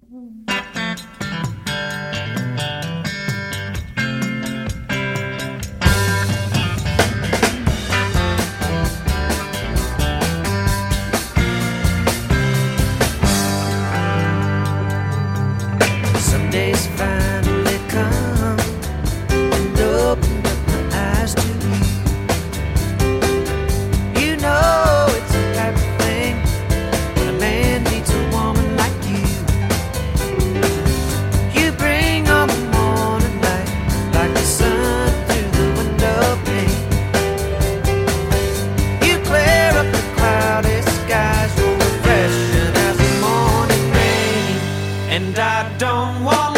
Some days finally come and open up my eyes to you. You know it's a happy thing when a man meets a woman like you. You bring on the morning light like the sun through the window pane. You clear up the cloudy skies, you're refreshing as the morning rain. And I don't want